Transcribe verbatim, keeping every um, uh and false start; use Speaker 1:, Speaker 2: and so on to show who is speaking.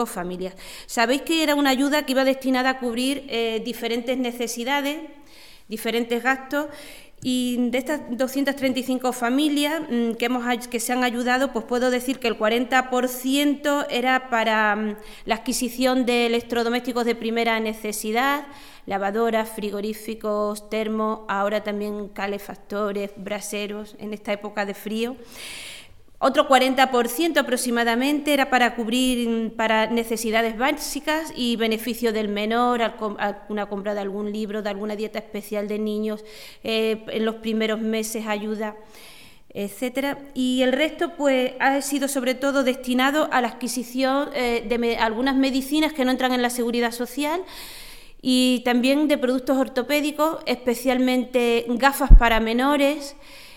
Speaker 1: familias. Sabéis que era una ayuda que iba destinada a cubrir eh, diferentes necesidades, diferentes gastos, y de estas doscientas treinta y cinco familias mmm, que, hemos, que se han ayudado, pues puedo decir que el cuarenta por ciento era para mmm, la adquisición de electrodomésticos de primera necesidad, lavadoras, frigoríficos, termos, ahora también calefactores, braseros en esta época de frío. Otro cuarenta por ciento aproximadamente era para cubrir para necesidades básicas y beneficio del menor, una compra de algún libro, de alguna dieta especial de niños, eh, en los primeros meses ayuda, etcétera. Y el resto pues ha sido sobre todo destinado a la adquisición eh, de me algunas medicinas que no entran en la seguridad social, y también de productos ortopédicos, especialmente gafas para menores,